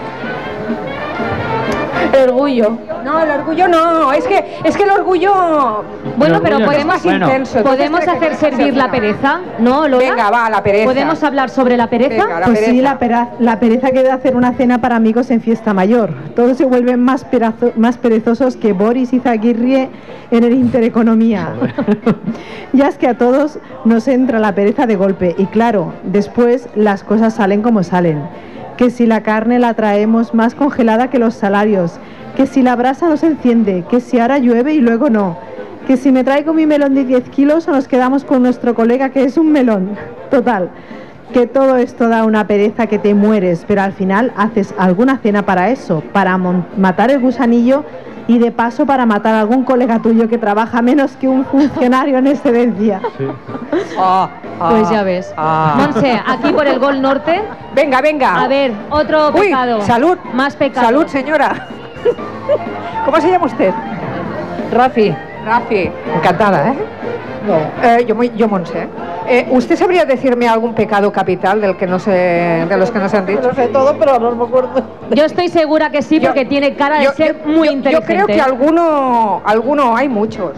El orgullo. No, el orgullo no, es que el orgullo... Bueno, El pero orgullo podemos, es más intenso, entonces podemos tiene que hacer ser servir la final. pereza, ¿no, Lola? Venga, va, la pereza. ¿Podemos hablar sobre la pereza? Venga, la Pues sí, pereza. la pereza que de hacer una cena para amigos en fiesta mayor. Todos se vuelven más perezosos que Boris Izaguirre en el Intereconomía. Ya es que a todos nos entra la pereza de golpe y claro, después las cosas salen como salen. Que si la carne la traemos más congelada que los salarios, que si la brasa no se enciende, que si ahora llueve y luego no, que si me traigo mi melón de 10 kilos o nos quedamos con nuestro colega que es un melón. Total, que todo esto da una pereza que te mueres, pero al final haces alguna cena para eso, para matar el gusanillo y de paso para matar a algún colega tuyo que trabaja menos que un funcionario en excedencia. Pues ya ves. Monse, aquí por el Gol Norte. Venga, venga. A ver, otro Uy, pecado. salud. Más pecado. Salud, señora. ¿Cómo se llama usted? Rafi. Rafi. Encantada, ¿eh? No. Yo Monse. ¿Usted sabría decirme algún pecado capital de los que no se han dicho? Lo sé todo, pero no me acuerdo. Yo estoy segura que sí, porque tiene cara de ser muy inteligente. Yo creo que alguno hay muchos.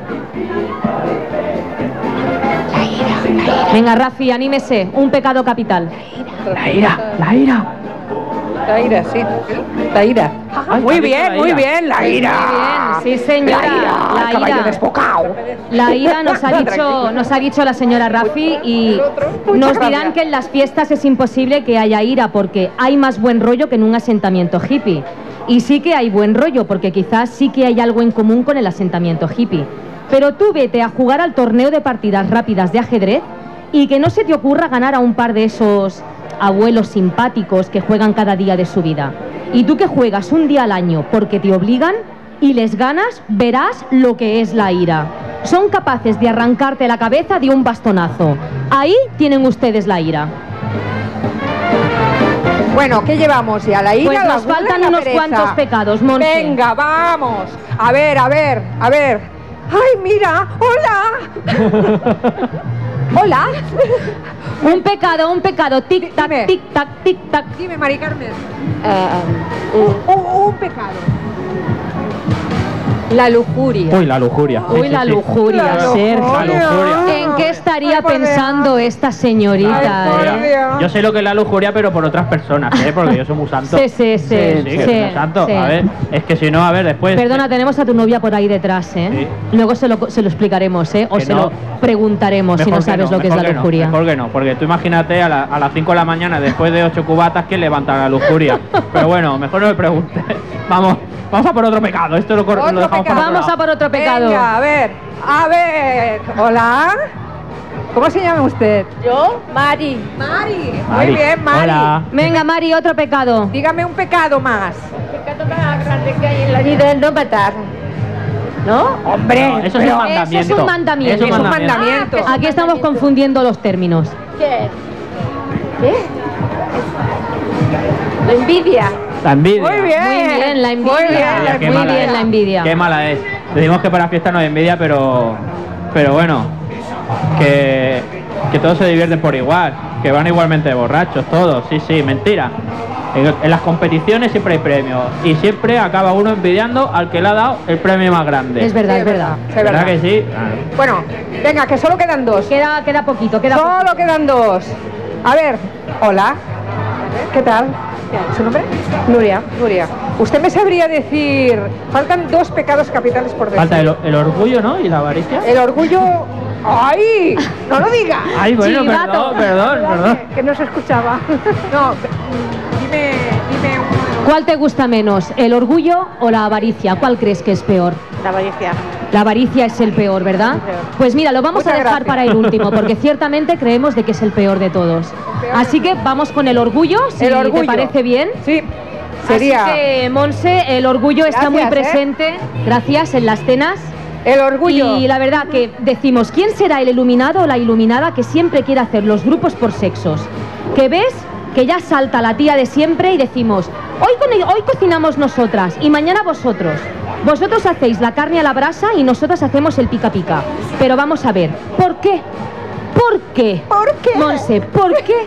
Venga, Rafi, anímese. Un pecado capital. La ira, la ira. La ira, sí. La ira. Ay, Muy ¿has dicho bien, la muy ira? bien, la ira. Muy bien, sí, señora. La caballo desbocado. La ira nos ha dicho la señora Rafi y nos dirán que en las fiestas es imposible que haya ira porque hay más buen rollo que en un asentamiento hippie. Y sí que hay buen rollo porque quizás sí que hay algo en común con el asentamiento hippie. Pero tú vete a jugar al torneo de partidas rápidas de ajedrez y que no se te ocurra ganar a un par de esos abuelos simpáticos que juegan cada día de su vida. Y tú que juegas un día al año porque te obligan y les ganas, verás lo que es la ira. Son capaces de arrancarte la cabeza de un bastonazo. Ahí tienen ustedes la ira. Bueno, ¿qué llevamos ya? La ira, Pues la nos gula, faltan la unos pereza. cuantos pecados, Monse. Venga, vamos. A ver. ¡Ay, mira! ¡Hola! ¡Hola! Un pecado, tic-tac, Dime. tic-tac, tic-tac. Dime, Mari Carmen. Un pecado. La lujuria. Uy, la lujuria. Uy, la lujuria, La Sergio. La lujuria. ¿En qué estaría Ay, por Dios. pensando esta señorita? Ay, por eh? Dios. Yo sé lo que es la lujuria, pero por otras personas, ¿eh? Porque yo soy muy santo. Sí, Sí, que soy muy santo. sí. A ver, es que si no, a ver, después... Perdona, tenemos a tu novia por ahí detrás, ¿eh? Sí. Luego se lo explicaremos, ¿eh? O Que se no. lo preguntaremos si Mejor no sabes no, lo que es mejor la que no, lujuria. mejor que no, porque tú imagínate a las 5 de la mañana, después de 8 cubatas, ¿quién levanta la lujuria? Pero bueno, mejor no me preguntes. Vamos a por otro pecado. Esto lo Otro dejamos para pecado. otro Vamos lado. a por otro pecado. Venga, a ver. Hola. ¿Cómo se llama usted? Yo, Mari. Mari. Mari. Muy bien, Mari. Hola. Venga, Mari, otro pecado. Dígame un pecado más. El pecado más grande que hay en la vida es no matar. ¿No? Hombre, No, eso es pero- un mandamiento. Eso es un mandamiento. Eso es un mandamiento. Aquí estamos confundiendo los términos. ¿Qué es? ¿Qué? La envidia. La envidia. Muy bien. Muy bien, la envidia. Muy bien, Envidia, qué Muy mala bien, es. la envidia. Qué mala es. Decimos que para fiesta no hay envidia, pero bueno. que todos se divierten por igual, que van igualmente borrachos, todos, sí, mentira. En las competiciones siempre hay premios y siempre acaba uno envidiando al que le ha dado el premio más grande. Es verdad, es verdad. ¿Verdad que sí? Claro. Bueno, venga, que solo quedan dos. Queda poquito, Solo quedan dos. A ver, hola. ¿Qué tal? ¿Su nombre? Nuria. ¿Usted me sabría decir, faltan dos pecados capitales por decir? Falta el orgullo, ¿no? Y la avaricia. El orgullo... ¡Ay! ¡No lo diga! Ay, bueno, Chivato. perdón. Que no se escuchaba. No, dime ¿Cuál te gusta menos, el orgullo o la avaricia? ¿Cuál crees que es peor? La avaricia. La avaricia es el peor, ¿verdad? El peor. Pues mira, lo vamos Muchas a dejar gracias. para el último, porque ciertamente creemos de que es el peor de todos. Así que vamos con el orgullo, si El orgullo. te parece bien. Sí, sería... Así que, Monse, el orgullo está muy Gracias, presente, gracias, en las cenas. El orgullo. Y la verdad que decimos, ¿quién será el iluminado o la iluminada que siempre quiere hacer los grupos por sexos? Que ves que ya salta la tía de siempre y decimos, hoy cocinamos nosotras y mañana vosotros. Vosotros hacéis la carne a la brasa y nosotras hacemos el pica pica. Pero vamos a ver, ¿por qué? ¿Por qué? ¿Por qué? Monse, ¿por qué?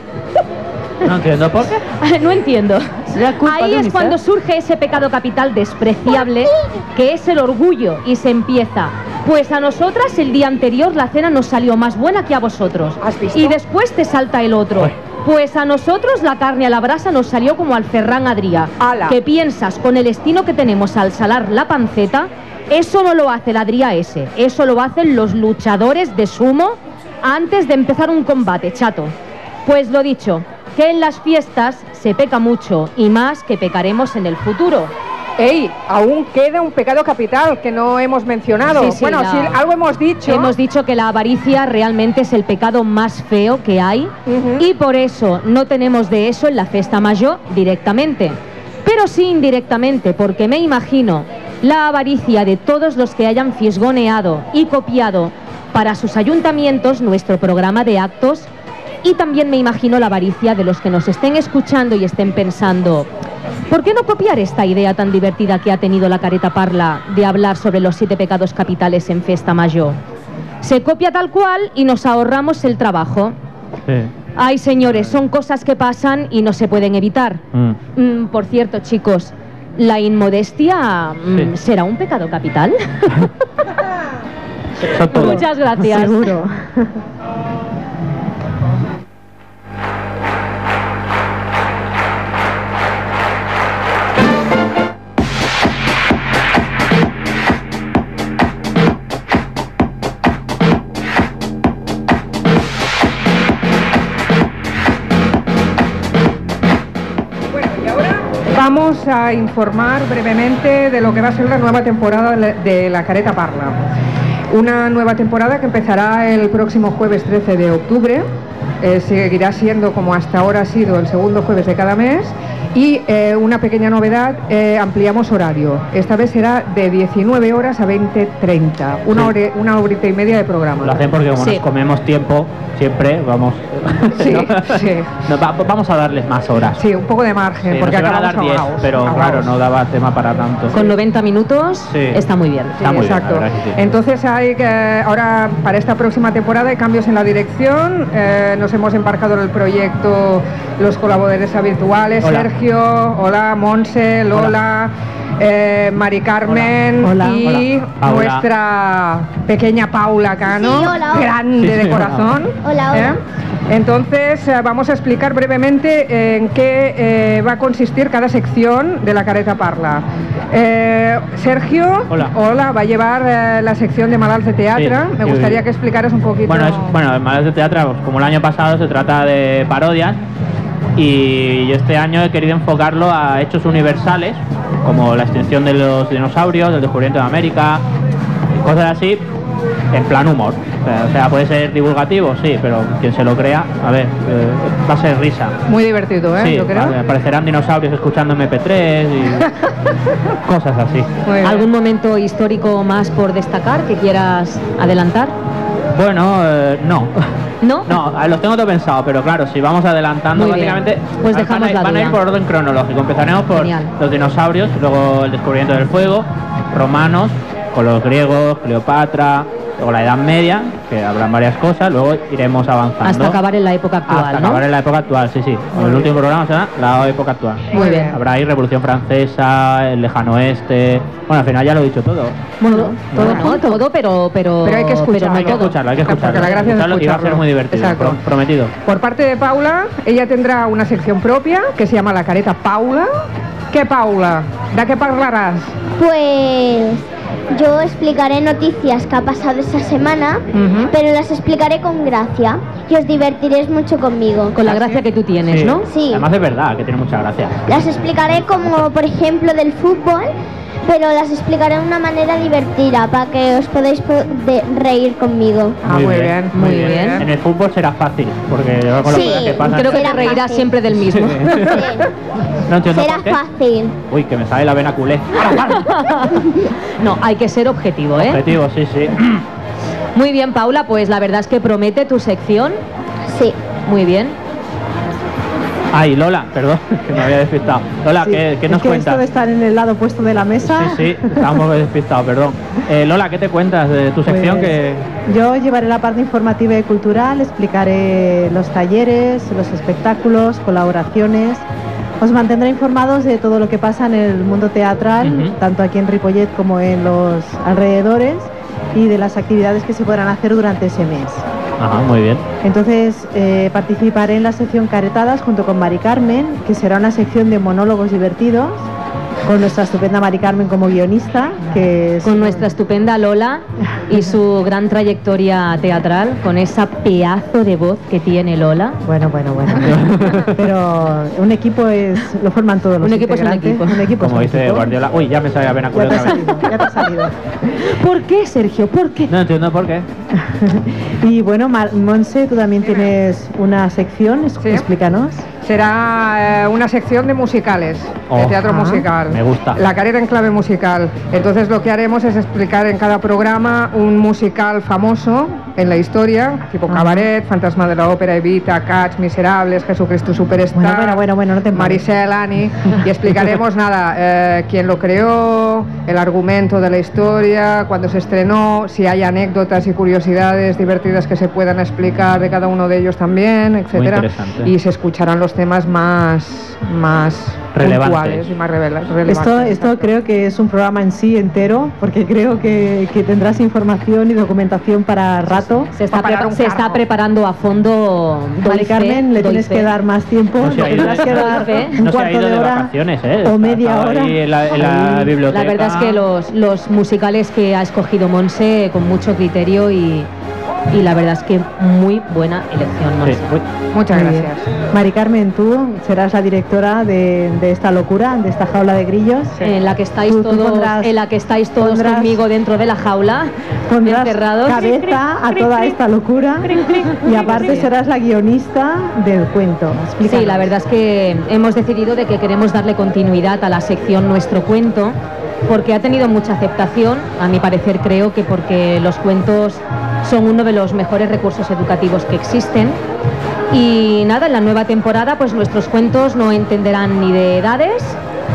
No entiendo por qué. No entiendo. culpa Ahí de es UNICEF. cuando surge ese pecado capital despreciable, que es el orgullo, y se empieza. Pues a nosotras el día anterior la cena nos salió más buena que a vosotros. ¿Has visto? Y después te salta el otro. Pues a nosotros la carne a la brasa nos salió como al Ferran Adrià. ¡Hala! ¿Qué piensas? Con el estilo que tenemos al salar la panceta, eso no lo hace el Adrià ese. Eso lo hacen los luchadores de sumo antes de empezar un combate, chato. Pues lo dicho, que en las fiestas se peca mucho y más que pecaremos en el futuro. ¡Ey! Aún queda un pecado capital que no hemos mencionado. Sí, sí, bueno, la- sí, algo hemos dicho. Hemos dicho que la avaricia realmente es el pecado más feo que hay y por eso no tenemos de eso en la festa mayor directamente, pero sí indirectamente, porque me imagino la avaricia de todos los que hayan fisgoneado y copiado para sus ayuntamientos nuestro programa de actos, y también me imagino la avaricia de los que nos estén escuchando y estén pensando, ¿por qué no copiar esta idea tan divertida que ha tenido la Careta Parla de hablar sobre los 7 pecados capitales en Festa Mayor? Se copia tal cual y nos ahorramos el trabajo. Sí. Ay, señores, son cosas que pasan y no se pueden evitar. Por cierto, chicos, ¿la inmodestia será un pecado capital? Muchas gracias. Seguro. Vamos a informar brevemente de lo que va a ser la nueva temporada de la Careta Parla. Una nueva temporada que empezará el próximo jueves 13 de octubre. Seguirá siendo como hasta ahora ha sido el segundo jueves de cada mes. Y una pequeña novedad, ampliamos horario. Esta vez será de 19 horas a 20:30. Una horita y media de programa. Lo hacen porque como nos comemos tiempo, siempre vamos... Sí, ¿no? sí. Vamos a darles más horas. Sí, un poco de margen, Sí, porque nos iban a dar acabamos 10, ahogados, pero ahogados. claro, no daba tema para tanto. Con 90 minutos Sí. está muy bien. Está muy bien, Exacto. la verdad que sí. Entonces hay que ahora para esta próxima temporada hay cambios en la dirección. Nos hemos embarcado en el proyecto los colaboradores habituales, Hola. Sergio, hola, Monse, Lola, Mari Carmen Hola. y Hola. Paula. nuestra pequeña Paula Cano, Sí, hola, hola. grande Sí, sí, de corazón. Hola, hola. Entonces vamos a explicar brevemente en qué va a consistir cada sección de la Careta Parla. Sergio, Hola. va a llevar la sección de Malalts de Teatre. Sí, Me sí. gustaría que explicaras un poquito. Bueno, en Malalts de Teatre, pues, como el año pasado, se trata de parodias y yo este año he querido enfocarlo a hechos universales, como la extinción de los dinosaurios, el descubrimiento de América, cosas así, en plan humor. O sea, puede ser divulgativo, sí, pero quien se lo crea, a ver, va a ser risa. Muy divertido, Sí, yo creo. aparecerán dinosaurios escuchando MP3 y cosas así. ¿Algún momento histórico más por destacar que quieras adelantar? Bueno, no. ¿No? No, los tengo todo pensado, pero claro, si vamos adelantando, Muy bien. básicamente Pues dejamos la van a ir duda. por orden cronológico. Empezaremos por Genial. los dinosaurios, luego el descubrimiento del fuego, romanos, con los griegos, Cleopatra, luego la Edad Media, que habrán varias cosas, luego iremos avanzando. Hasta acabar en la época actual, Hasta ¿no? acabar en la época actual, sí, sí. El último programa será la época actual. Muy bien. Habrá ahí Revolución Francesa, el Lejano Oeste. Bueno, al final ya lo he dicho todo. Bueno, todo, pero hay que escucharlo. Hay que escucharlo, hay que escucharlo. Porque la gracia es Escucharlo y va a ser escucharlo. muy divertido, Exacto. prometido. Por parte de Paula, ella tendrá una sección propia que se llama La Careta Paula. ¿Qué, Paula? ¿De qué hablarás? Pues yo explicaré noticias que ha pasado esa semana, pero las explicaré con gracia y os divertiréis mucho conmigo. Con la gracia que tú tienes, Sí. ¿no? Sí. Además es verdad que tiene mucha gracia. Las explicaré como, por ejemplo, del fútbol, pero las explicaré de una manera divertida para que os podáis reír conmigo. Muy bien. En el fútbol será fácil, porque yo con las Sí, cosas que pasan... Creo que te Será reirás fácil. siempre del mismo. No entiendo Será por qué. fácil. Uy, que me sale la vena culé. No, hay que ser objetivo, ¿eh? Objetivo, sí, sí. Muy bien, Paula, pues la verdad es que promete tu sección. Sí. Muy bien. Ay, Lola, perdón, que me había despistado. Lola, Sí, ¿qué es nos que cuentas? esto de estar en el lado opuesto de la mesa. Sí, estábamos despistados, perdón. Lola, ¿qué te cuentas de tu sección? Pues, Que Yo llevaré la parte informativa y cultural, explicaré los talleres, los espectáculos, colaboraciones. Os mantendré informados de todo lo que pasa en el mundo teatral, tanto aquí en Ripollet como en los alrededores, y de las actividades que se podrán hacer durante ese mes. Ajá, muy bien. Entonces participaré en la sección Caretadas junto con Mari Carmen, que será una sección de monólogos divertidos, con nuestra estupenda Mari Carmen como guionista, que es Con nuestra estupenda Lola y su gran trayectoria teatral, con esa pedazo de voz que tiene Lola. Bueno. Pero un equipo lo forman todos los Un equipo es un integrantes. equipo. Un equipo es Como un dice equipo. Guardiola. Uy, ya me sale la vena culé Ya te ha otra vez. salido, ya te ha salido. ¿Por qué, Sergio? ¿Por qué? No entiendo por qué. Y bueno, Monse, tú también tienes una sección, explícanos. Será una sección de musicales, de Oh. teatro Ah, musical. me gusta. La carrera en clave musical. Entonces lo que haremos es explicar en cada programa un musical famoso en la historia, tipo Cabaret, Fantasma de la Ópera, Evita, Cats, Miserables, Jesucristo Superstar, Bueno, no te Maricel, Annie, y explicaremos quién lo creó, el argumento de la historia, cuándo se estrenó, si hay anécdotas y curiosidades divertidas que se puedan explicar de cada uno de ellos también, etcétera. interesante. Y se escucharán los temas más Relevantes. puntuales y más relevantes. Esto creo que es un programa en sí entero, porque creo que tendrás información y documentación para rato. Se está preparando a fondo. Mari Carmen, le tienes que dar más tiempo, No se le ha ido tendrás que dar un no se ha cuarto ido de de hora vacaciones, o media Estaba hora. ahí en la biblioteca. La verdad es que los musicales que ha escogido Monse con mucho criterio y la verdad es que muy buena elección, Monse. Muchas Muy bien. gracias. Mari Carmen, tú serás la directora de esta locura, de esta jaula de grillos. En la que estáis Tú todos, pondrás- conmigo dentro de la jaula, Pondrás encerrados. cabeza a toda esta locura y aparte serás la guionista del cuento. Explícanos. Sí, la verdad es que hemos decidido de que queremos darle continuidad a la sección Nuestro Cuento, porque ha tenido mucha aceptación, a mi parecer creo que porque los cuentos son uno de los mejores recursos educativos que existen. Y nada, en la nueva temporada pues nuestros cuentos no entenderán ni de edades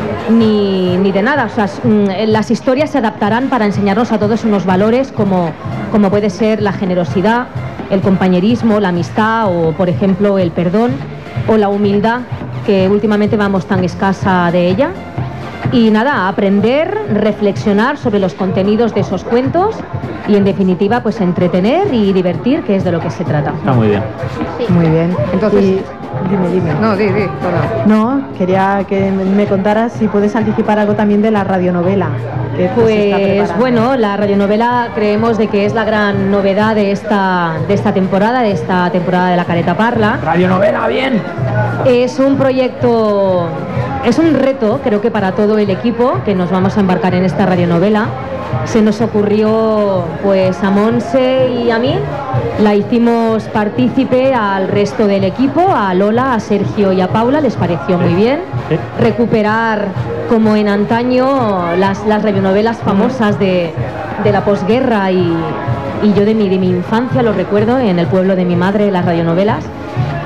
ni de nada. O sea, las historias se adaptarán para enseñarnos a todos unos valores como puede ser la generosidad, el compañerismo, la amistad o, por ejemplo, el perdón o la humildad, que últimamente vamos tan escasa de ella. Y nada, aprender, reflexionar sobre los contenidos de esos cuentos y, en definitiva, pues entretener y divertir, que es de lo que se trata. Está muy bien. Muy bien. Entonces, dime. No, di, Lola. No, quería que me contaras si puedes anticipar algo también de la radionovela. Que se está Pues preparando. bueno, la radionovela creemos de que es la gran novedad de esta temporada, de la Careta Parla. Radionovela, bien. Es un proyecto, es un reto, creo que para todo el equipo que nos vamos a embarcar en esta radionovela. Se nos ocurrió pues a Monse y a mí, la hicimos partícipe al resto del equipo, a Lola, a Sergio y a Paula, les pareció muy bien recuperar como en antaño las radionovelas famosas de la posguerra y yo de mi infancia lo recuerdo en el pueblo de mi madre, las radionovelas.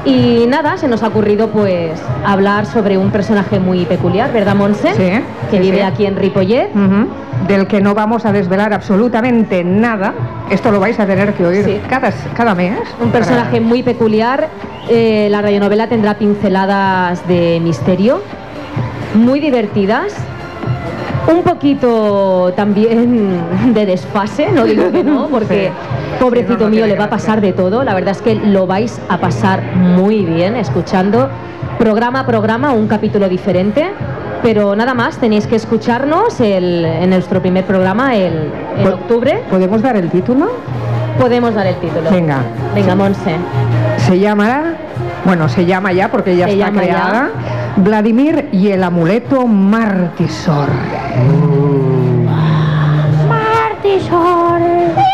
Y nada, se nos ha ocurrido pues hablar sobre un personaje muy peculiar, ¿verdad, Montse? Sí. Que vive aquí en Ripollet. Del que no vamos a desvelar absolutamente nada. Esto lo vais a tener que oír cada mes. Un personaje muy peculiar. La radionovela tendrá pinceladas de misterio, muy divertidas. Un poquito también de desfase, no digo que no, porque pobrecito mío le va a pasar de todo. La verdad es que lo vais a pasar muy bien escuchando programa a programa un capítulo diferente. Pero nada más, tenéis que escucharnos en nuestro primer programa en octubre. ¿Podemos dar el título? Podemos dar el título. Venga. Venga, Montse. Se llama ya porque ya está creada. Vladimir y el amuleto Martisor. Martisor.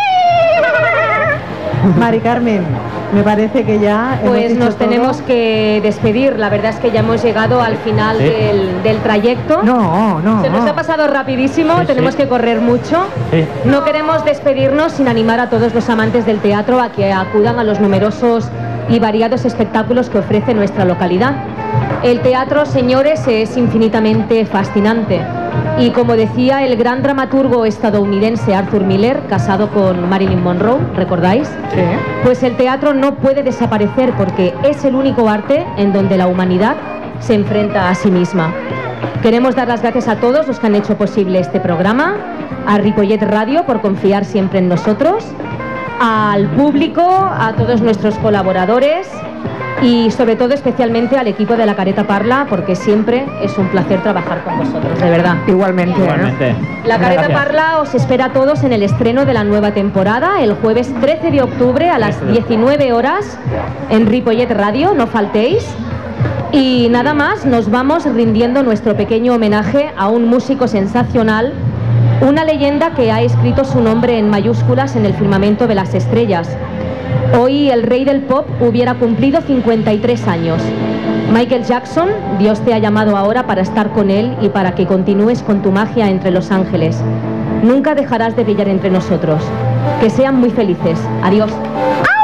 Mari Carmen, me parece que ya pues nos tenemos que despedir. La verdad es que ya hemos llegado al final del trayecto. No. Se nos ha pasado rapidísimo, tenemos que correr mucho. No queremos despedirnos sin animar a todos los amantes del teatro a que acudan a los numerosos y variados espectáculos que ofrece nuestra localidad. El teatro, señores, es infinitamente fascinante. Y como decía el gran dramaturgo estadounidense Arthur Miller, casado con Marilyn Monroe, ¿recordáis? Sí. Pues el teatro no puede desaparecer porque es el único arte en donde la humanidad se enfrenta a sí misma. Queremos dar las gracias a todos los que han hecho posible este programa, a Ripollet Radio por confiar siempre en nosotros, al público, a todos nuestros colaboradores y sobre todo especialmente al equipo de La Careta Parla, porque siempre es un placer trabajar con vosotros, de verdad. Igualmente. La Careta Parla os espera a todos en el estreno de la nueva temporada el jueves 13 de octubre a las 19 horas en Ripollet Radio, no faltéis. Y nada más, nos vamos rindiendo nuestro pequeño homenaje a un músico sensacional, una leyenda que ha escrito su nombre en mayúsculas en el firmamento de las estrellas. Hoy el rey del pop hubiera cumplido 53 años. Michael Jackson, Dios te ha llamado ahora para estar con él y para que continúes con tu magia entre los ángeles. Nunca dejarás de brillar entre nosotros. Que sean muy felices. Adiós.